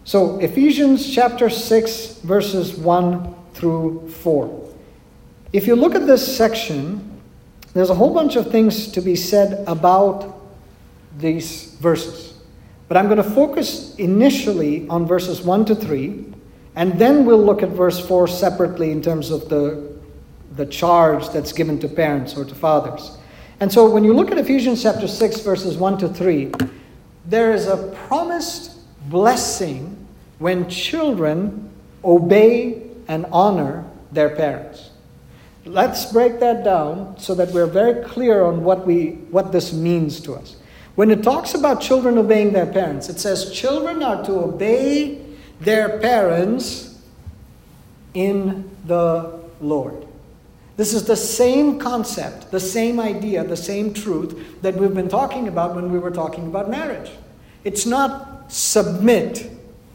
So Ephesians chapter 6, verses 1 through 4. If you look at this section, there's a whole bunch of things to be said about these verses. But I'm going to focus initially on verses 1 to 3, and then we'll look at verse 4 separately in terms of the charge that's given to parents or to fathers. And so when you look at Ephesians chapter 6, verses 1 to 3, there is a promised blessing when children obey and honor their parents. Let's break that down so that we're very clear on what this means to us. When it talks about children obeying their parents, it says children are to obey their parents in the Lord. This is the same concept, the same idea, the same truth that we've been talking about when we were talking about marriage. It's not submit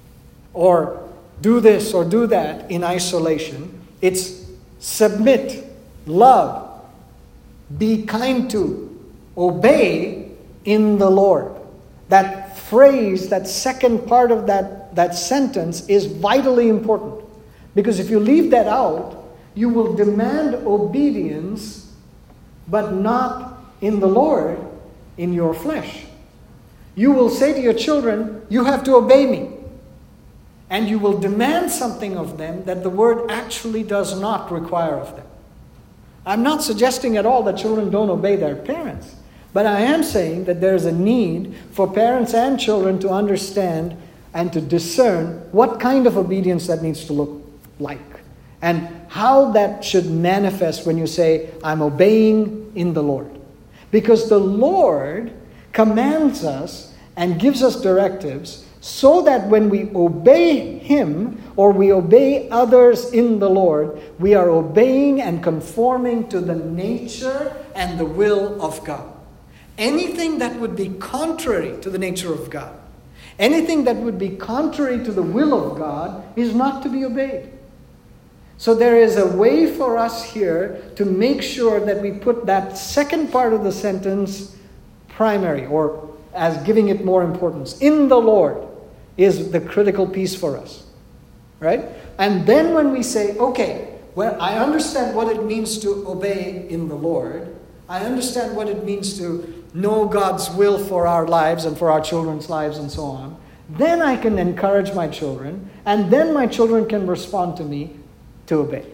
or do this or do that in isolation. It's submit, love, be kind to, obey in the Lord. That phrase, that second part of that sentence is vitally important. Because if you leave that out, you will demand obedience, but not in the Lord, in your flesh. You will say to your children, you have to obey me. And you will demand something of them that the word actually does not require of them. I'm not suggesting at all that children don't obey their parents. But I am saying that there's a need for parents and children to understand and to discern what kind of obedience that needs to look like. And how that should manifest when you say, I'm obeying in the Lord. Because the Lord commands us and gives us directives so that when we obey Him or we obey others in the Lord, we are obeying and conforming to the nature and the will of God. Anything that would be contrary to the nature of God, anything that would be contrary to the will of God is not to be obeyed. So there is a way for us here to make sure that we put that second part of the sentence primary, or as giving it more importance. In the Lord is the critical piece for us. Right? And then when we say, okay, well, I understand what it means to obey in the Lord. I understand what it means to know God's will for our lives and for our children's lives and so on. Then I can encourage my children, and then my children can respond to me to obey.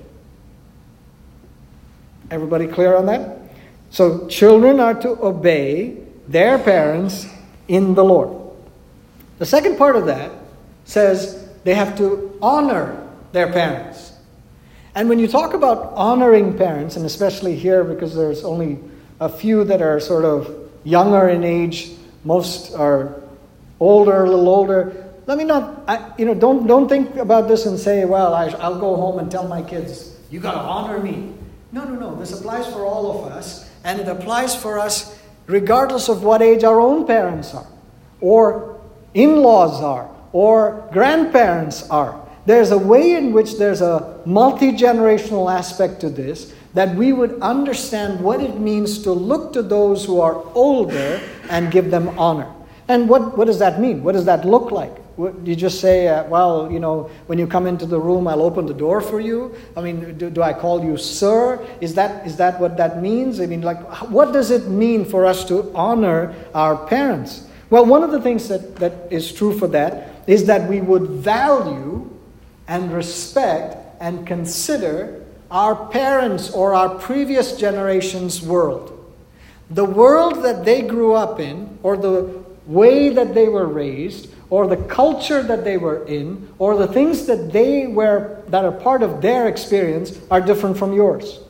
Everybody clear on that? So children are to obey their parents in the Lord. The second part of that says they have to honor their parents. And when you talk about honoring parents, and especially here because there's only a few that are sort of younger in age, most are older, a little older. Let me not, don't think about this and say, well, I'll go home and tell my kids, you got to honor me. No. This applies for all of us, and it applies for us regardless of what age our own parents are, or in-laws are, or grandparents are. There's a way in which there's a multi-generational aspect to this, that we would understand what it means to look to those who are older and give them honor. And what does that mean? What does that look like? You just say, when you come into the room, I'll open the door for you. I mean, do I call you sir? Is that what that means? I mean, what does it mean for us to honor our parents? Well, one of the things that is true for that is that we would value and respect and consider our parents or our previous generation's world. The world that they grew up in, or the way that they were raised, or the culture that they were in, or the things that that are part of their experience are different from yours.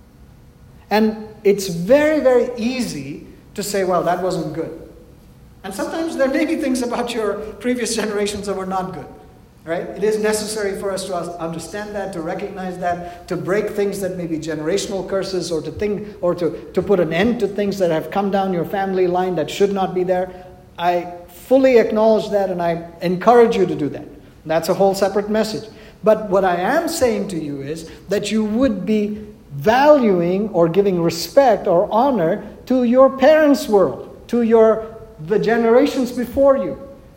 And it's very, very easy to say, well, that wasn't good. And sometimes there may be things about your previous generations that were not good. Right? It is necessary for us to understand that, to recognize that, to break things that may be generational curses, or to put an end to things that have come down your family line that should not be there. I fully acknowledge that, and I encourage you to do that. That's a whole separate message. But what I am saying to you is that you would be valuing or giving respect or honor to your parents' world, to the generations before you.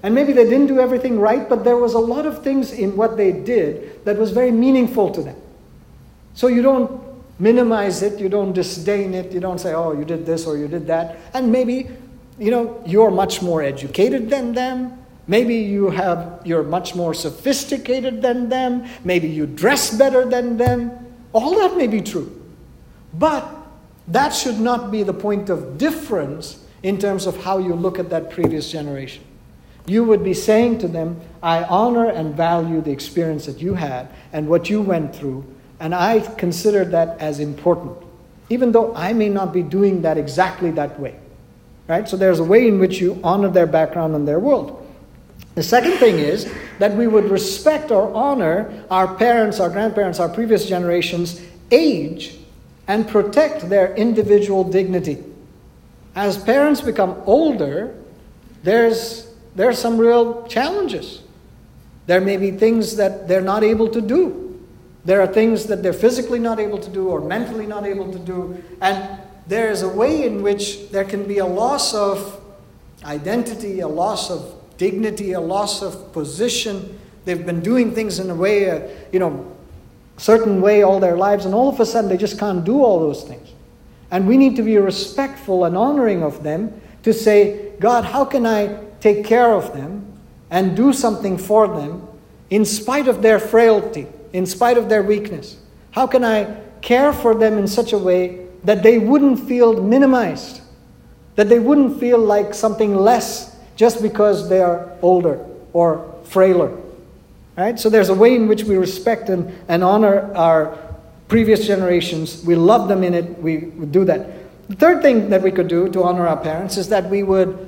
And maybe they didn't do everything right, but there was a lot of things in what they did that was very meaningful to them. So you don't minimize it, you don't disdain it, you don't say, oh, you did this or you did that. And maybe, you're much more educated than them. Maybe you're much more sophisticated than them. Maybe you dress better than them. All that may be true. But that should not be the point of difference in terms of how you look at that previous generation. You would be saying to them, I honor and value the experience that you had and what you went through, and I consider that as important, even though I may not be doing that exactly that way. Right? So there's a way in which you honor their background and their world. The second thing is that we would respect or honor our parents, our grandparents, our previous generations' age and protect their individual dignity. As parents become older, there's some real challenges. There may be things that they're not able to do. There are things that they're physically not able to do or mentally not able to do. And there is a way in which there can be a loss of identity, a loss of dignity, a loss of position. They've been doing things in a way, certain way all their lives, and all of a sudden they just can't do all those things. And we need to be respectful and honoring of them to say, God, how can I take care of them and do something for them in spite of their frailty, in spite of their weakness? How can I care for them in such a way that they wouldn't feel minimized, that they wouldn't feel like something less just because they are older or frailer? Right? So there's a way in which we respect and honor our previous generations. We love them in it. We do that. The third thing that we could do to honor our parents is that we would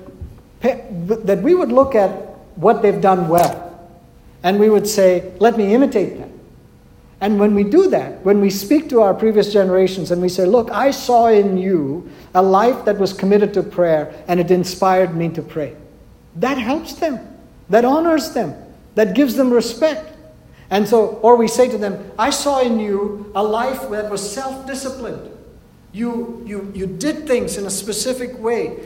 look at what they've done well. And we would say, let me imitate them. And when we do that, when we speak to our previous generations and we say, look, I saw in you a life that was committed to prayer and it inspired me to pray. That helps them. That honors them. That gives them respect. And so, or we say to them, I saw in you a life that was self-disciplined. You did things in a specific way.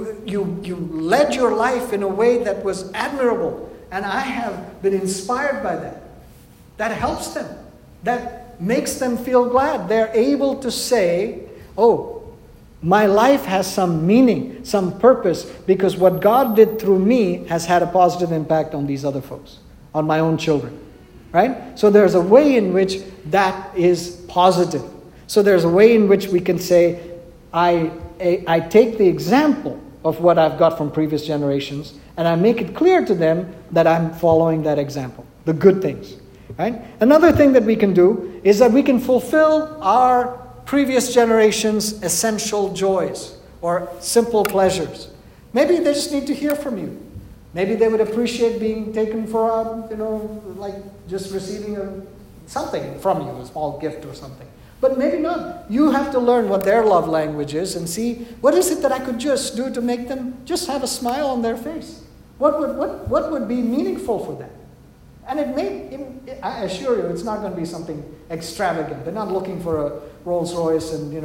You led your life in a way that was admirable. And I have been inspired by that. That helps them. That makes them feel glad. They're able to say, oh, my life has some meaning, some purpose, because what God did through me has had a positive impact on these other folks, on my own children. Right? So there's a way in which that is positive. So there's a way in which we can say, I take the example of what I've got from previous generations, and I make it clear to them that I'm following that example, the good things. Right? Another thing that we can do is that we can fulfill our previous generations' essential joys or simple pleasures. Maybe they just need to hear from you. Maybe they would appreciate being taken for like just receiving something from you, a small gift or something. But maybe not. You have to learn what their love language is and see, what is it that I could just do to make them just have a smile on their face? What would be meaningful for them? And I assure you, it's not going to be something extravagant. They're not looking for a Rolls Royce and,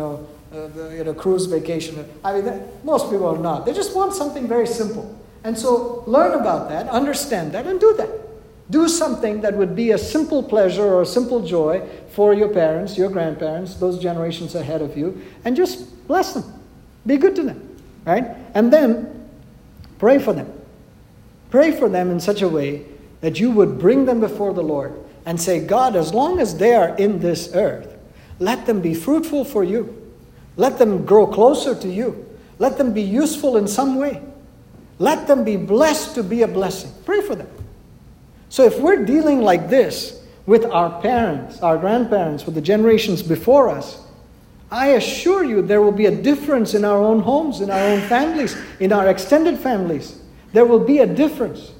a cruise vacation. Most people are not. They just want something very simple. And so learn about that, understand that, and do that. Do something that would be a simple pleasure or a simple joy for your parents, your grandparents, those generations ahead of you, and just bless them. Be good to them, right? And then pray for them. Pray for them in such a way that you would bring them before the Lord and say, God, as long as they are in this earth, let them be fruitful for you. Let them grow closer to you. Let them be useful in some way. Let them be blessed to be a blessing. Pray for them. So if we're dealing like this with our parents, our grandparents, with the generations before us, I assure you there will be a difference in our own homes, in our own families, in our extended families. There will be a difference.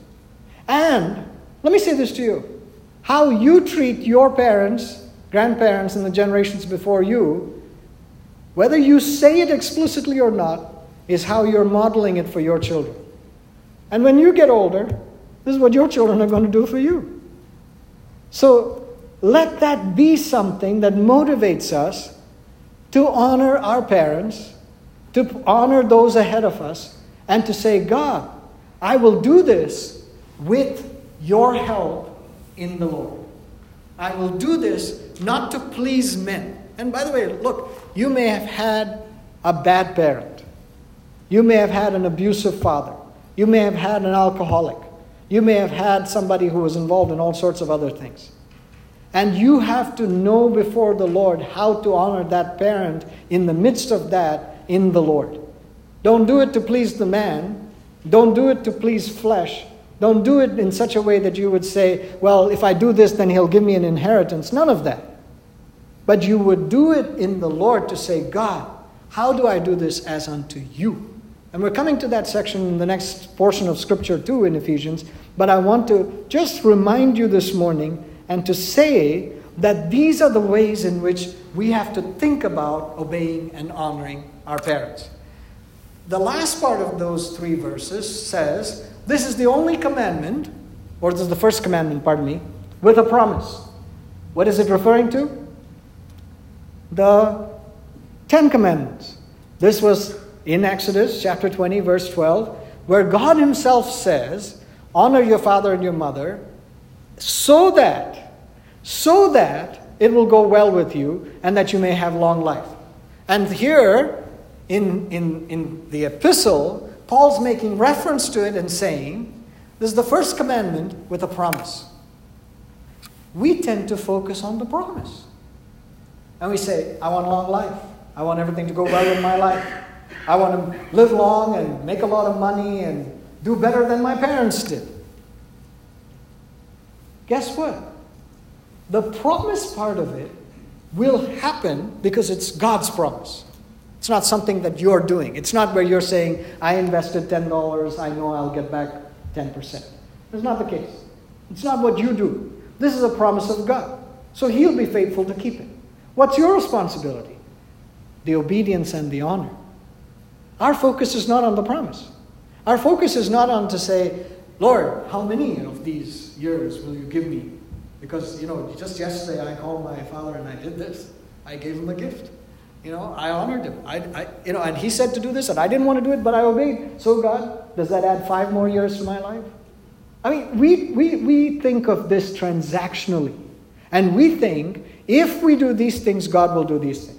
And let me say this to you. How you treat your parents, grandparents, and the generations before you, whether you say it explicitly or not, is how you're modeling it for your children. And when you get older, this is what your children are going to do for you. So let that be something that motivates us to honor our parents, to honor those ahead of us, and to say, God, I will do this with your help in the Lord. I will do this not to please men. And by the way, look, you may have had a bad parent. You may have had an abusive father. You may have had an alcoholic. You may have had somebody who was involved in all sorts of other things. And you have to know before the Lord how to honor that parent in the midst of that in the Lord. Don't do it to please the man. Don't do it to please flesh. Don't do it in such a way that you would say, well, if I do this, then he'll give me an inheritance. None of that. But you would do it in the Lord to say, God, how do I do this as unto you? And we're coming to that section in the next portion of Scripture too in Ephesians. But I want to just remind you this morning and to say that these are the ways in which we have to think about obeying and honoring our parents. The last part of those 3 verses says, this is the only commandment, or this is the first commandment, with a promise. What is it referring to? The 10 Commandments. This was in Exodus chapter 20, verse 12, where God himself says, honor your father and your mother, so that it will go well with you and that you may have long life. And here, in the epistle, Paul's making reference to it and saying, this is the first commandment with a promise. We tend to focus on the promise. And we say, I want a long life. I want everything to go well in my life. I want to live long and make a lot of money and do better than my parents did. Guess what? The promise part of it will happen because it's God's promise. It's not something that you're doing. It's not where you're saying, I invested $10, I know I'll get back 10%. That's not the case. It's not what you do. This is a promise of God. So he'll be faithful to keep it. What's your responsibility? The obedience and the honor. Our focus is not on the promise. Our focus is not on to say, Lord, how many of these years will you give me? Because, just yesterday I called my father and I did this. I gave him a gift. I honored him. And he said to do this and I didn't want to do it, but I obeyed. So God, does that add 5 more years to my life? I mean, we think of this transactionally. And we think, if we do these things, God will do these things.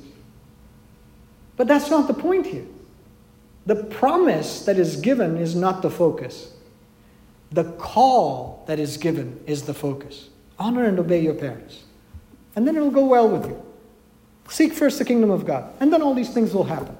But that's not the point here. The promise that is given is not the focus. The call that is given is the focus. Honor and obey your parents. And then it will go well with you. Seek first the kingdom of God. And then all these things will happen.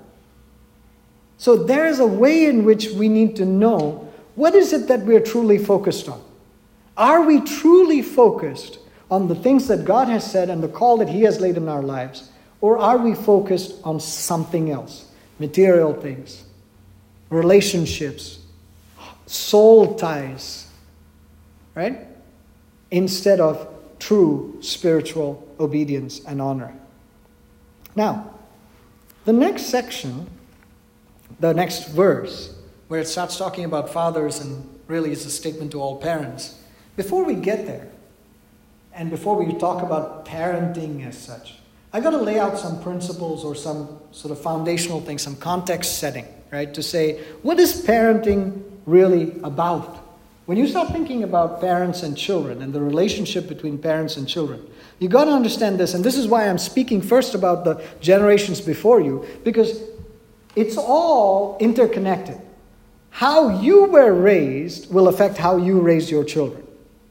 So there is a way in which we need to know, what is it that we're truly focused on? Are we truly focused on the things that God has said and the call that he has laid in our lives? Or are we focused on something else? Material things, relationships, soul ties, right? Instead of true spiritual obedience and honor. Now, the next section, the next verse, where it starts talking about fathers and really is a statement to all parents. Before we get there, and before we talk about parenting as such, I got to lay out some principles or some sort of foundational things, some context setting, right? To say, what is parenting really about? When you start thinking about parents and children and the relationship between parents and children, you got to understand this. And this is why I'm speaking first about the generations before you, because it's all interconnected. How you were raised will affect how you raise your children.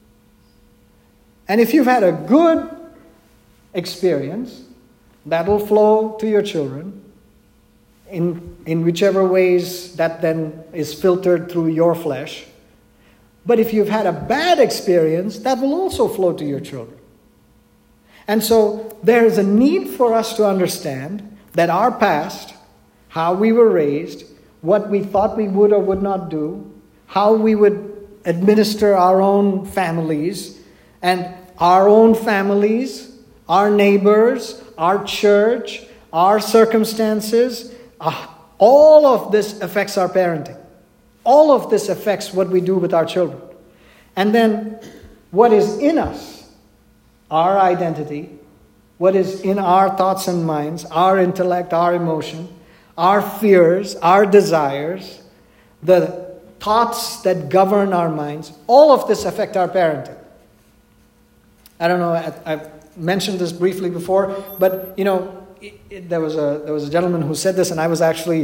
And if you've had a good experience, that will flow to your children in whichever ways that then is filtered through your flesh. But if you've had a bad experience, that will also flow to your children. And so there is a need for us to understand that our past, how we were raised, what we thought we would or would not do, how we would administer our own families, and our own families, our neighbors, our church, our circumstances, all of this affects our parenting. All of this affects what we do with our children. And then what is in us, our identity, what is in our thoughts and minds, our intellect, our emotion, our fears, our desires, the thoughts that govern our minds, all of this affect our parenting. I don't know, I've mentioned this briefly before, but there was a gentleman who said this, and I was actually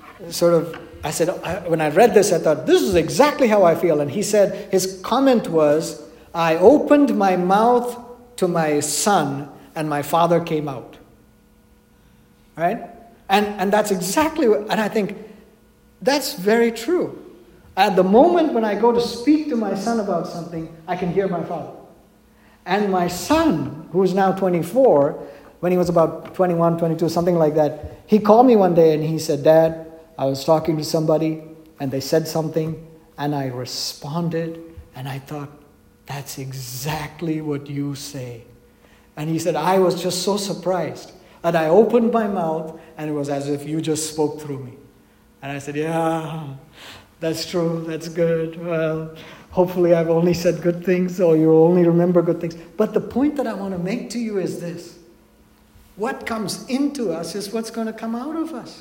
when I read this, I thought, this is exactly how I feel. And he said, his comment was, I opened my mouth to my son, and my father came out. Right? And that's exactly what, and I think, that's very true. At the moment when I go to speak to my son about something, I can hear my father. And my son, who is now 24, when he was about 21, 22, something like that, he called me one day and he said, Dad, I was talking to somebody and they said something and I responded and I thought, that's exactly what you say. And he said, I was just so surprised. And I opened my mouth and it was as if you just spoke through me. And I said, yeah, that's true, that's good. Well, hopefully I've only said good things or you'll only remember good things. But the point that I want to make to you is this. What comes into us is what's going to come out of us.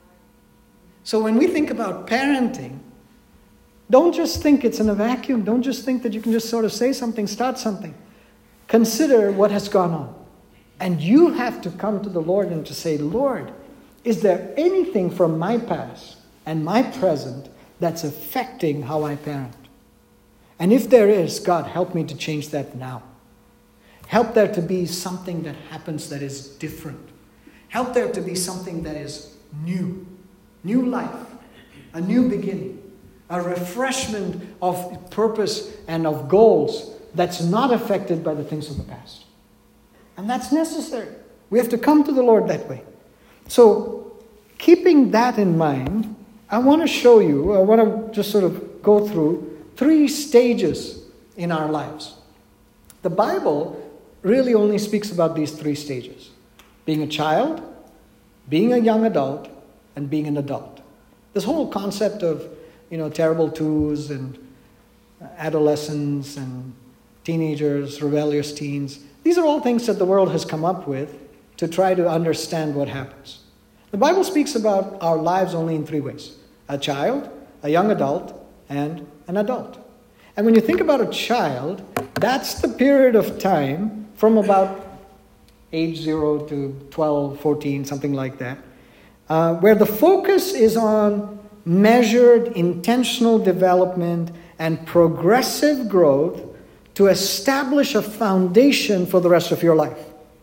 So when we think about parenting, don't just think it's in a vacuum. Don't just think that you can just sort of say something, start something. Consider what has gone on. And you have to come to the Lord and to say, Lord, is there anything from my past and my present that's affecting how I parent? And if there is, God, help me to change that now. Help there to be something that happens that is different. Help there to be something that is new. New life. A new beginning. A refreshment of purpose and of goals that's not affected by the things of the past. And that's necessary. We have to come to the Lord that way. So, keeping that in mind, I want to just sort of go through 3 stages in our lives. The Bible really only speaks about these 3 stages. Being a child, being a young adult, and being an adult. This whole concept of, terrible twos and adolescents and teenagers, rebellious teens, these are all things that the world has come up with to try to understand what happens. The Bible speaks about our lives only in 3 ways. A child, a young adult, and an adult. And when you think about a child, that's the period of time from about age 0 to 12, 14, something like that, where the focus is on measured, intentional development and progressive growth to establish a foundation for the rest of your life.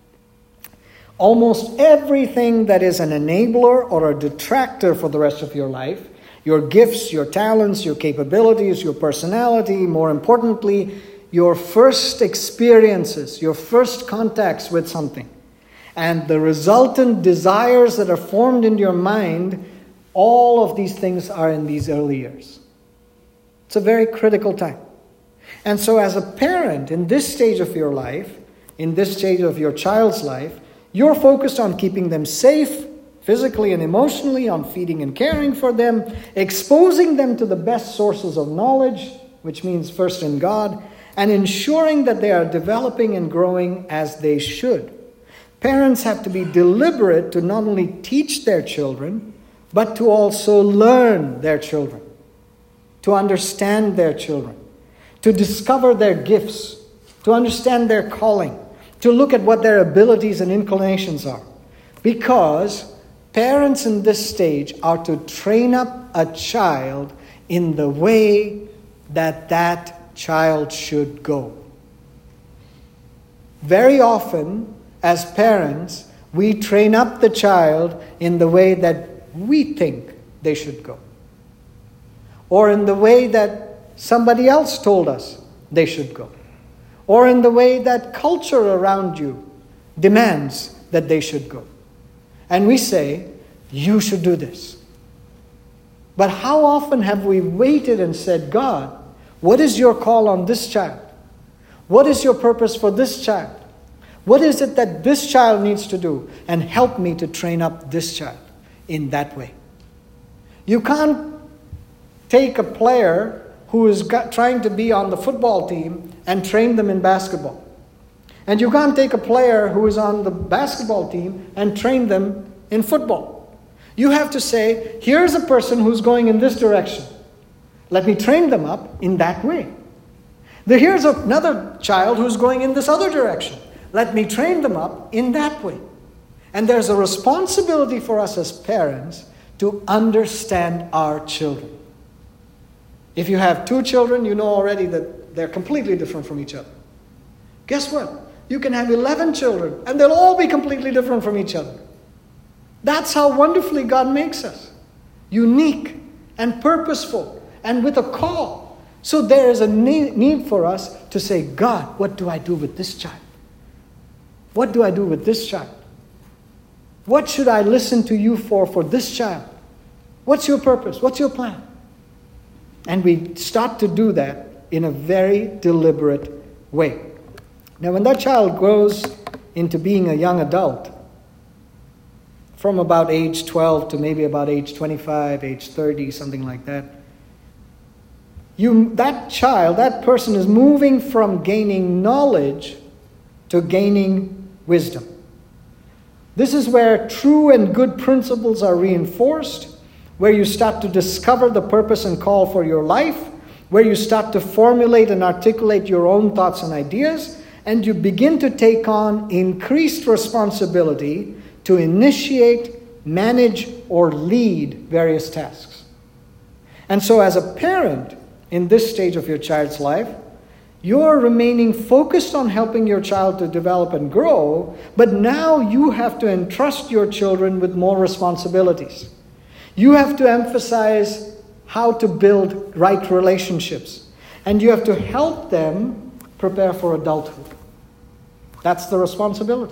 Almost everything that is an enabler or a detractor for the rest of your life, your gifts, your talents, your capabilities, your personality, more importantly, your first experiences, your first contacts with something, and the resultant desires that are formed in your mind, all of these things are in these early years. It's a very critical time. And so as a parent, in this stage of your life, in this stage of your child's life, you're focused on keeping them safe, physically and emotionally, on feeding and caring for them, exposing them to the best sources of knowledge, which means first in God, and ensuring that they are developing and growing as they should. Parents have to be deliberate to not only teach their children, but to also learn their children, to understand their children, to discover their gifts, to understand their calling, to look at what their abilities and inclinations are. Because parents in this stage are to train up a child in the way that that child should go. Very often, as parents, we train up the child in the way that we think they should go, or in the way that somebody else told us they should go, or in the way that culture around you demands that they should go. And we say, you should do this. But how often have we waited and said, God, what is your call on this child? What is your purpose for this child? What is it that this child needs to do? And help me to train up this child in that way. You can't take a player who is trying to be on the football team and train them in basketball. And you can't take a player who is on the basketball team and train them in football. You have to say, here's a person who's going in this direction. Let me train them up in that way. Here's another child who's going in this other direction. Let me train them up in that way. And there's a responsibility for us as parents to understand our children. If you have 2 children, you know already that they're completely different from each other. Guess what? You can have 11 children, and they'll all be completely different from each other. That's how wonderfully God makes us. Unique and purposeful and with a call. So there is a need for us to say, God, what do I do with this child? What do I do with this child? What should I listen to you for this child? What's your purpose? What's your plan? And we start to do that in a very deliberate way. Now, when that child grows into being a young adult, from about age 12 to maybe about age 25, age 30, something like that, that person is moving from gaining knowledge to gaining wisdom. This is where true and good principles are reinforced, where you start to discover the purpose and call for your life, where you start to formulate and articulate your own thoughts and ideas, and you begin to take on increased responsibility to initiate, manage, or lead various tasks. And so as a parent in this stage of your child's life, you're remaining focused on helping your child to develop and grow, but now you have to entrust your children with more responsibilities. You have to emphasize how to build right relationships, and you have to help them prepare for adulthood. That's the responsibility.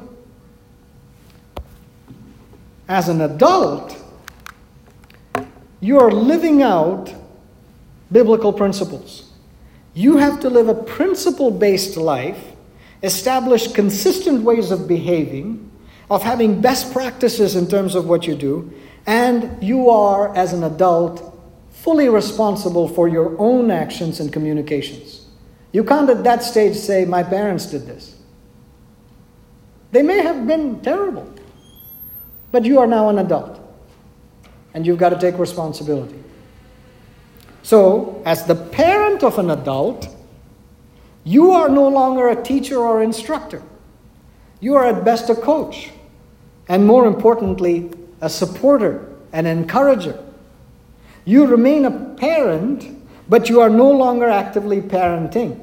As an adult, you are living out biblical principles. You have to live a principle-based life, establish consistent ways of behaving, of having best practices in terms of what you do, and you are, as an adult, fully responsible for your own actions and communications. You can't at that stage say, my parents did this. They may have been terrible, but you are now an adult, and you've got to take responsibility. So, as the parent of an adult, you are no longer a teacher or instructor. You are at best a coach, and more importantly, a supporter, an encourager. You remain a parent, but you are no longer actively parenting.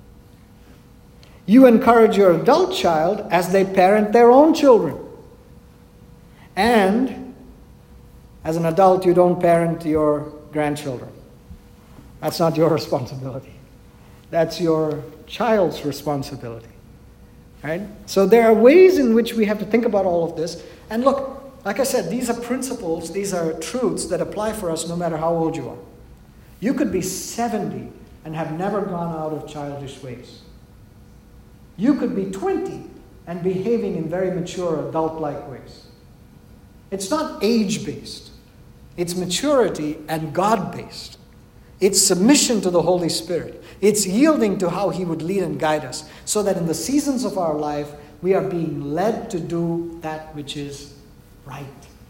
You encourage your adult child as they parent their own children. And as an adult, you don't parent your grandchildren. That's not your responsibility. That's your child's responsibility. Right? So there are ways in which we have to think about all of this. And look, like I said, these are principles, these are truths that apply for us no matter how old you are. You could be 70 and have never gone out of childish ways. You could be 20 and behaving in very mature adult-like ways. It's not age-based. It's maturity and God-based. It's submission to the Holy Spirit. It's yielding to how He would lead and guide us, so that in the seasons of our life, we are being led to do that which is right,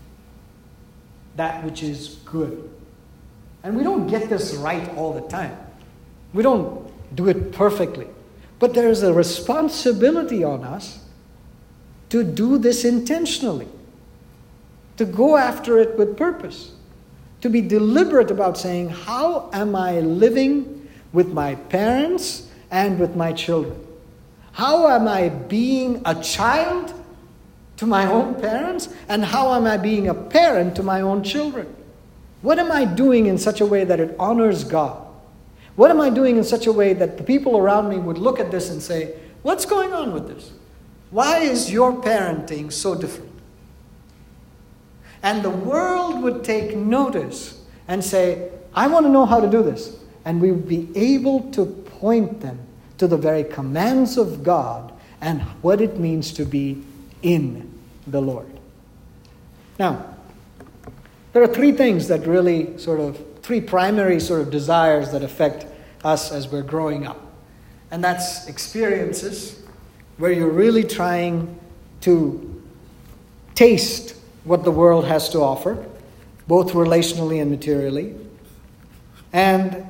that which is good. And we don't get this right all the time. We don't do it perfectly. But there is a responsibility on us to do this intentionally, to go after it with purpose, to be deliberate about saying, how am I living with my parents and with my children? How am I being a child to my own parents? And how am I being a parent to my own children? What am I doing in such a way that it honors God? What am I doing in such a way that the people around me would look at this and say, what's going on with this? Why is your parenting so different? And the world would take notice and say, I want to know how to do this. And we would be able to point them to the very commands of God and what it means to be in the Lord. Now, there are three things that really three primary desires that affect us as we're growing up. And that's experiences, where you're really trying to taste what the world has to offer, both relationally and materially. And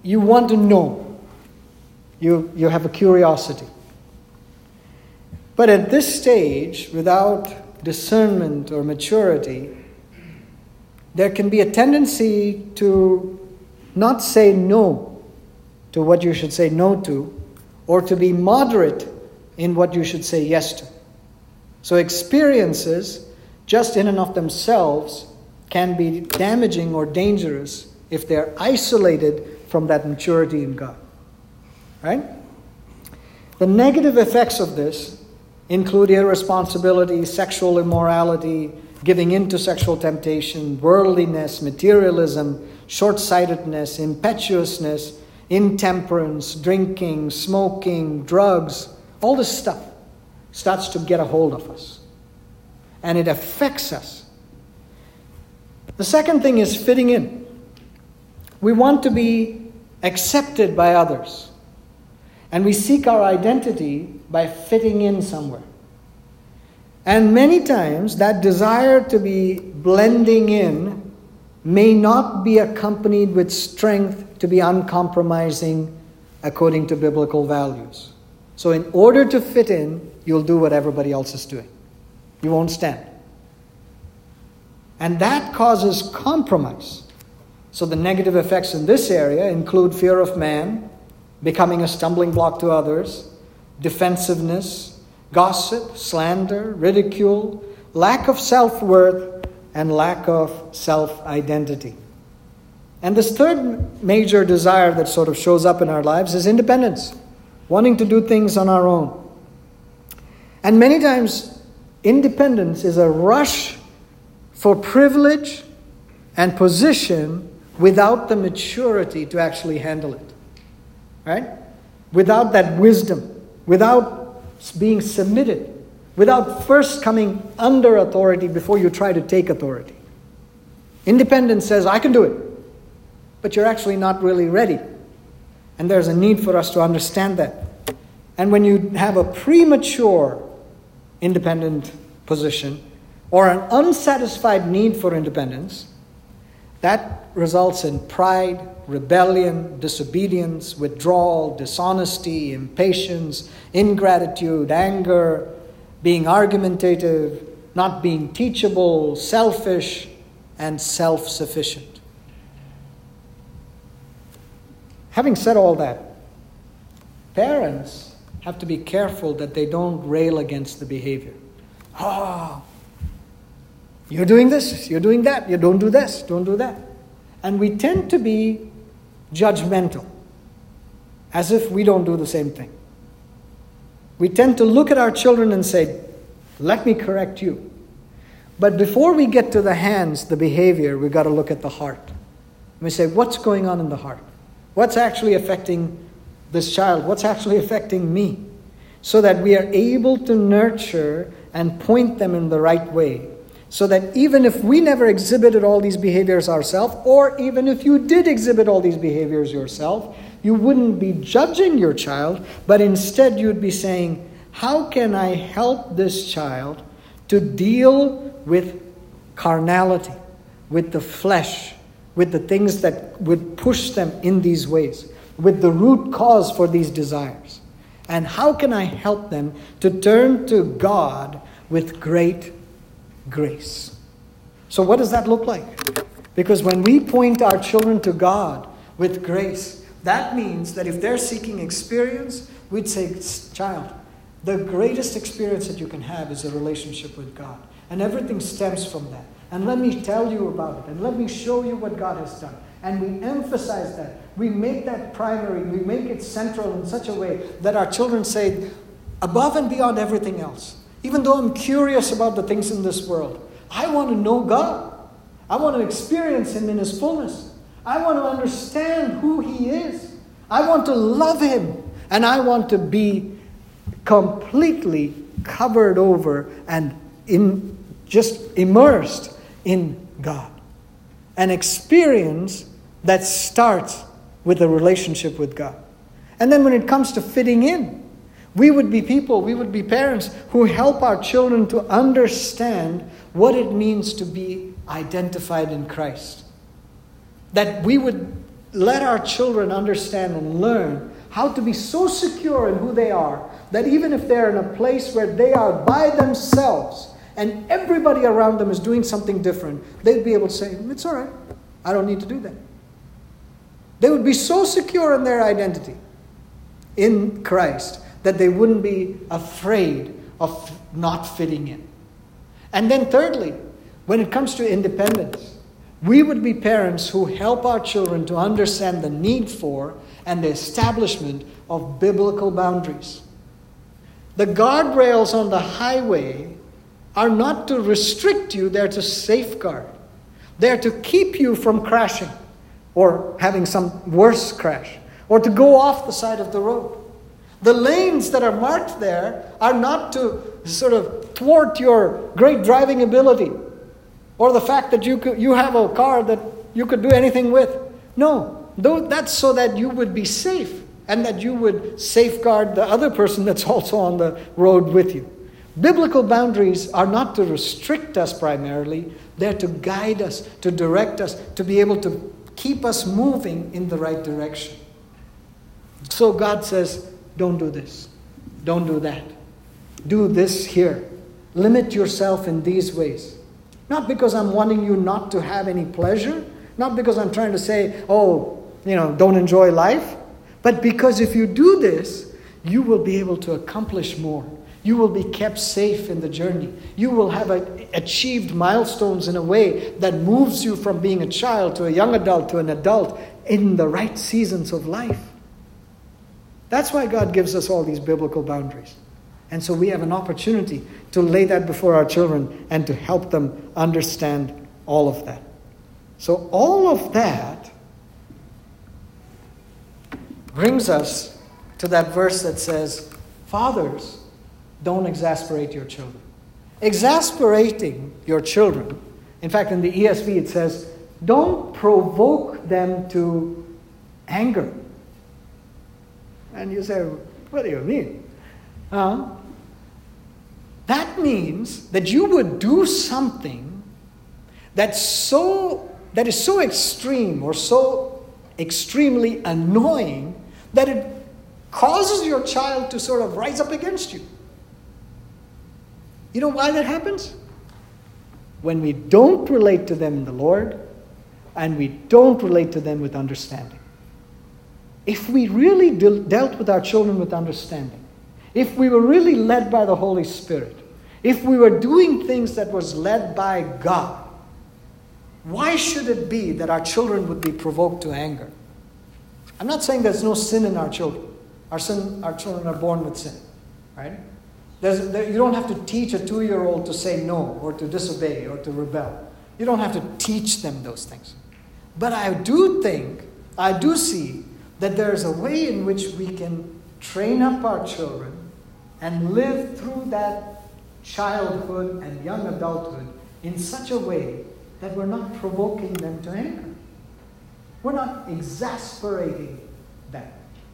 you want to know. You have a curiosity. But at this stage, without discernment or maturity, there can be a tendency to not say no to what you should say no to, or to be moderate in what you should say yes to. So experiences, just in and of themselves, can be damaging or dangerous if they're isolated from that maturity in God. Right? The negative effects of this include irresponsibility, sexual immorality, giving in to sexual temptation, worldliness, materialism, short-sightedness, impetuousness, intemperance, drinking, smoking, drugs. All this stuff starts to get a hold of us. And it affects us. The second thing is fitting in. We want to be accepted by others. And we seek our identity by fitting in somewhere. And many times that desire to be blending in may not be accompanied with strength to be uncompromising according to biblical values. So in order to fit in, you'll do what everybody else is doing. You won't stand. And that causes compromise. So the negative effects in this area include fear of man, becoming a stumbling block to others, defensiveness, gossip, slander, ridicule, lack of self-worth, and lack of self-identity. And this third major desire that sort of shows up in our lives is independence, wanting to do things on our own. And many times, independence is a rush for privilege and position without the maturity to actually handle it. Right? Without that wisdom, without being submitted, without first coming under authority before you try to take authority. Independence says, I can do it. But you're actually not really ready. And there's a need for us to understand that. And when you have a premature independent position or an unsatisfied need for independence, that results in pride, rebellion, disobedience, withdrawal, dishonesty, impatience, ingratitude, anger, being argumentative, not being teachable, selfish, and self-sufficient. Having said all that, parents have to be careful that they don't rail against the behavior. Oh, you're doing this, you're doing that, you don't do this, don't do that. And we tend to be judgmental, as if we don't do the same thing. We tend to look at our children and say, let me correct you. But before we get to the hands, the behavior, we've got to look at the heart. And we say, what's going on in the heart? What's actually affecting this child? What's actually affecting me? So that we are able to nurture and point them in the right way. So that even if we never exhibited all these behaviors ourselves, or even if you did exhibit all these behaviors yourself, you wouldn't be judging your child, but instead you'd be saying, how can I help this child to deal with carnality, with the flesh, with the things that would push them in these ways, with the root cause for these desires? And how can I help them to turn to God with great grace? So what does that look like? Because when we point our children to God with grace, that means that if they're seeking experience, we'd say, child, the greatest experience that you can have is a relationship with God. And everything stems from that. And let me tell you about it. And let me show you what God has done. And we emphasize that. We make that primary. We make it central in such a way that our children say, above and beyond everything else, even though I'm curious about the things in this world, I want to know God. I want to experience Him in His fullness. I want to understand who He is. I want to love Him. And I want to be completely covered over and just immersed in God. An experience that starts with a relationship with God. And then when it comes to fitting in, we would be people, we would be parents who help our children to understand what it means to be identified in Christ. That we would let our children understand and learn how to be so secure in who they are that even if they're in a place where they are by themselves and everybody around them is doing something different, they'd be able to say, it's all right. I don't need to do that. They would be so secure in their identity in Christ that they wouldn't be afraid of not fitting in. And then thirdly, when it comes to independence, we would be parents who help our children to understand the need for and the establishment of biblical boundaries. The guardrails on the highway are not to restrict you, they're to safeguard. They're to keep you from crashing or having some worse crash or to go off the side of the road. The lanes that are marked there are not to sort of thwart your great driving ability or the fact that you have a car that you could do anything with. No, that's so that you would be safe and that you would safeguard the other person that's also on the road with you. Biblical boundaries are not to restrict us primarily. They're to guide us, to direct us, to be able to keep us moving in the right direction. So God says, don't do this. Don't do that. Do this here. Limit yourself in these ways. Not because I'm wanting you not to have any pleasure. Not because I'm trying to say, don't enjoy life. But because if you do this, you will be able to accomplish more. You will be kept safe in the journey. You will have achieved milestones in a way that moves you from being a child to a young adult to an adult in the right seasons of life. That's why God gives us all these biblical boundaries. And so we have an opportunity to lay that before our children and to help them understand all of that. So all of that brings us to that verse that says, fathers, don't exasperate your children. Exasperating your children, in fact, in the ESV it says, don't provoke them to anger. And you say, what do you mean? That means that you would do something that is so extreme or so extremely annoying that it causes your child to sort of rise up against you. You know why that happens? When we don't relate to them in the Lord and we don't relate to them with understanding. If we really dealt with our children with understanding, if we were really led by the Holy Spirit, if we were doing things that was led by God, why should it be that our children would be provoked to anger? I'm not saying there's no sin in our children. Our children are born with sin, right? You don't have to teach a 2-year-old to say no or to disobey or to rebel. You don't have to teach them those things. But I do see that there's a way in which we can train up our children and live through that childhood and young adulthood in such a way that we're not provoking them to anger. We're not exasperating them.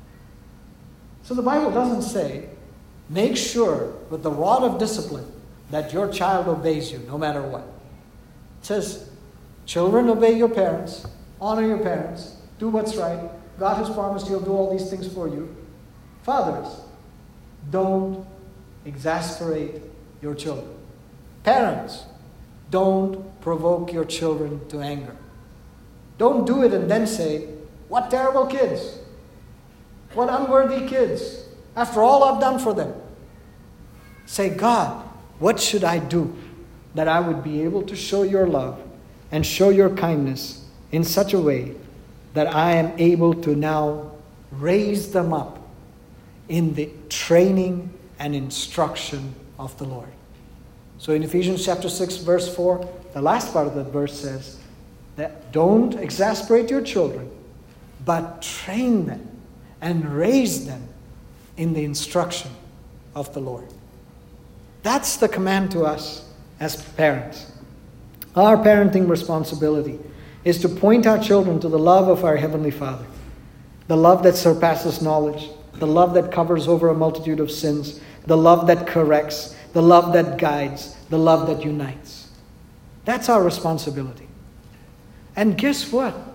So the Bible doesn't say, make sure with the rod of discipline that your child obeys you no matter what. It says, children, obey your parents, honor your parents, do what's right. God has promised He'll do all these things for you. Fathers, don't exasperate your children. Parents, don't provoke your children to anger. Don't do it and then say, what terrible kids. What unworthy kids. After all I've done for them. Say, God, what should I do that I would be able to show your love and show your kindness in such a way that I am able to now raise them up in the training and instruction of the Lord. So in Ephesians chapter 6, verse 4, the last part of that verse says that don't exasperate your children, but train them and raise them in the instruction of the Lord. That's the command to us as parents. Our parenting responsibility is to point our children to the love of our Heavenly Father, the love that surpasses knowledge, the love that covers over a multitude of sins, the love that corrects, the love that guides, the love that unites. That's our responsibility. And guess what?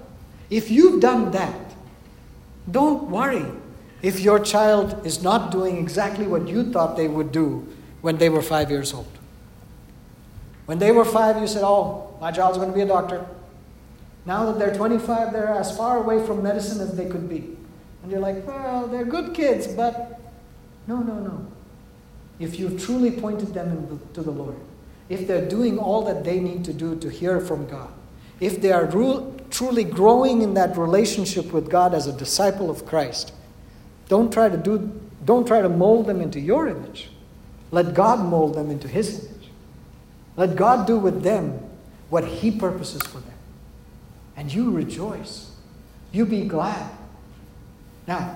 If you've done that, don't worry if your child is not doing exactly what you thought they would do when they were 5 years old. When they were 5, you said, oh, my child's going to be a doctor. Now that they're 25, they're as far away from medicine as they could be. And you're like, well, they're good kids, but no. If you've truly pointed them to the Lord, if they're doing all that they need to do to hear from God, if they are truly growing in that relationship with God as a disciple of Christ, don't try to mold them into your image. Let God mold them into His image. Let God do with them what He purposes for them. And you rejoice. You be glad. Now,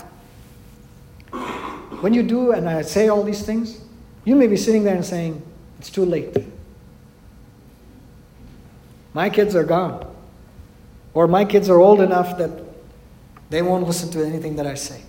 when you do, and I say all these things, you may be sitting there and saying, it's too late. My kids are gone. Or my kids are old enough that they won't listen to anything that I say.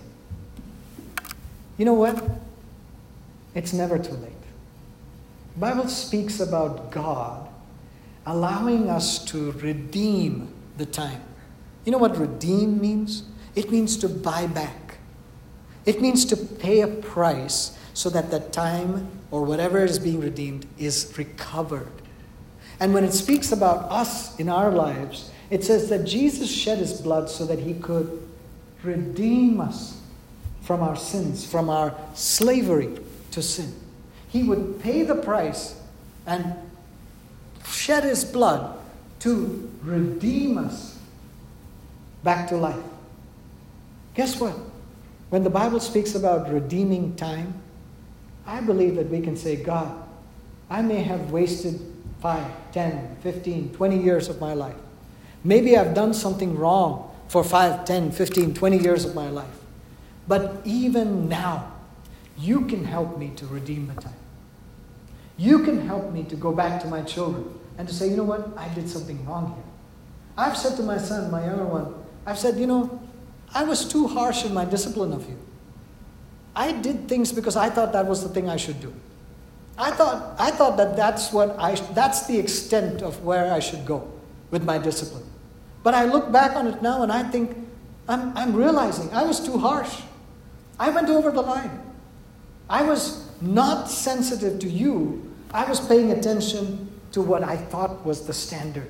You know what? It's never too late. The Bible speaks about God allowing us to redeem the time. You know what redeem means? It means to buy back. It means to pay a price so that the time or whatever is being redeemed is recovered. And when it speaks about us in our lives, it says that Jesus shed His blood so that He could redeem us from our sins, from our slavery to sin. He would pay the price and shed His blood to redeem us back to life. Guess what? When the Bible speaks about redeeming time, I believe that we can say, God, I may have wasted 5, 10, 15, 20 years of my life. Maybe I've done something wrong for 5, 10, 15, 20 years of my life. But even now, you can help me to redeem the time. You can help me to go back to my children and to say, you know what, I did something wrong here. I've said to my son, my younger one, I've said, I was too harsh in my discipline of you. I did things because I thought that was the thing I should do. I thought that that's the extent of where I should go with my discipline. But I look back on it now and I think, I'm realizing I was too harsh. I went over the line. I was not sensitive to you. I was paying attention to what I thought was the standard.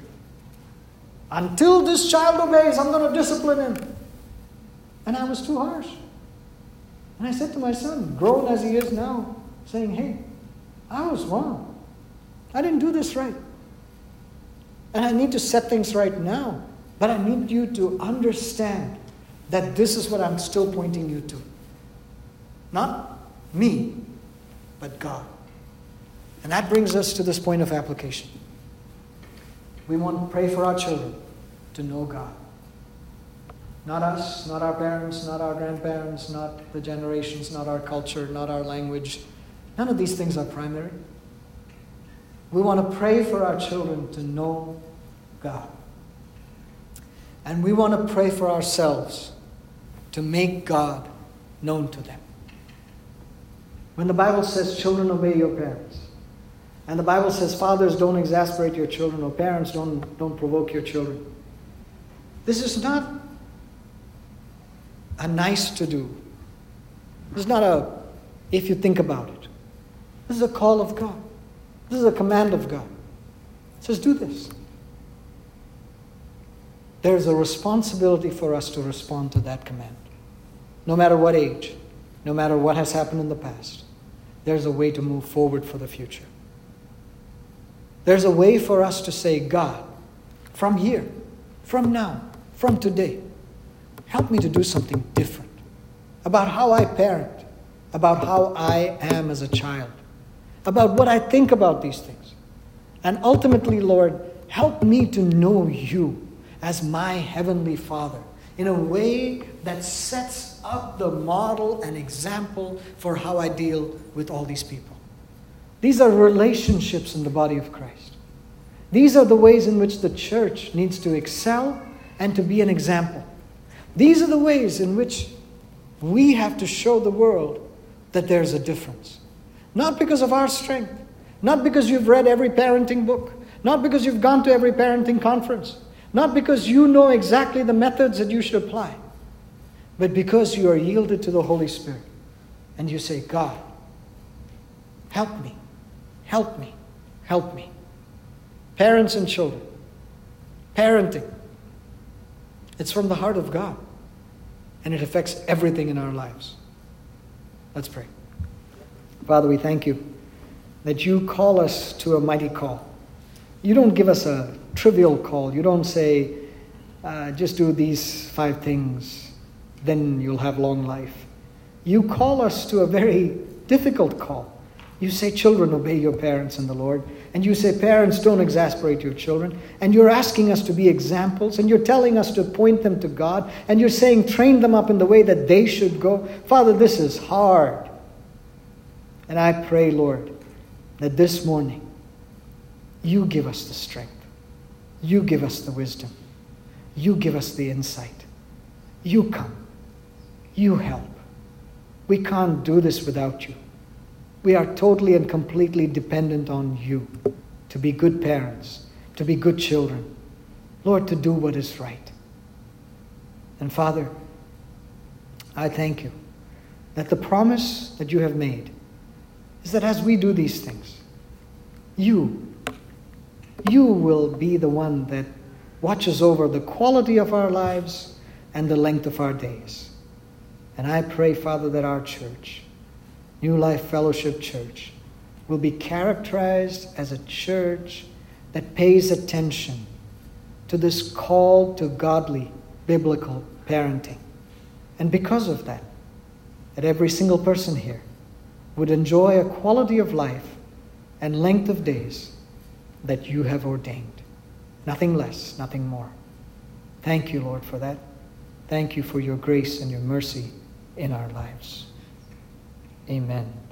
Until this child obeys, I'm going to discipline him. And I was too harsh. And I said to my son, grown as he is now, saying, hey, I was wrong. I didn't do this right. And I need to set things right now. But I need you to understand that this is what I'm still pointing you to. Not me, but God. And that brings us to this point of application. We want to pray for our children to know God. Not us, not our parents, not our grandparents, not the generations, not our culture, not our language. None of these things are primary. We want to pray for our children to know God. And we want to pray for ourselves to make God known to them. When the Bible says, children, obey your parents. And the Bible says, fathers, don't exasperate your children, or parents, don't provoke your children. This is not a nice to do. This is not a, if you think about it. This is a call of God. This is a command of God. It says, do this. There's a responsibility for us to respond to that command. No matter what age, no matter what has happened in the past, there's a way to move forward for the future. There's a way for us to say, God, from here, from now, from today, help me to do something different about how I parent, about how I am as a child, about what I think about these things. And ultimately, Lord, help me to know you as my Heavenly Father in a way that sets up the model and example for how I deal with all these people. These are relationships in the body of Christ. These are the ways in which the church needs to excel and to be an example. These are the ways in which we have to show the world that there's a difference. Not because of our strength, not because you've read every parenting book, not because you've gone to every parenting conference, Not because you know exactly the methods that you should apply, but because you are yielded to the Holy Spirit. And you say, God, help me, help me, help me. Parents and children, parenting, it's from the heart of God. And it affects everything in our lives. Let's pray. Father, we thank you that you call us to a mighty call. You don't give us a trivial call. You don't say, just do these 5 things, then you'll have long life. You call us to a very difficult call. You say, children, obey your parents in the Lord. And you say, parents, don't exasperate your children. And you're asking us to be examples. And you're telling us to point them to God. And you're saying, train them up in the way that they should go. Father, this is hard. And I pray, Lord, that this morning, you give us the strength. You give us the wisdom. You give us the insight. You come. You help. We can't do this without you. We are totally and completely dependent on you to be good parents, to be good children. Lord, to do what is right. And Father, I thank you that the promise that you have made is that as we do these things, you will be the one that watches over the quality of our lives and the length of our days. And I pray, Father, that our church, New Life Fellowship Church, will be characterized as a church that pays attention to this call to godly, biblical parenting. And because of that, that every single person here would enjoy a quality of life and length of days that you have ordained. Nothing less, nothing more. Thank you, Lord, for that. Thank you for your grace and your mercy in our lives. Amen.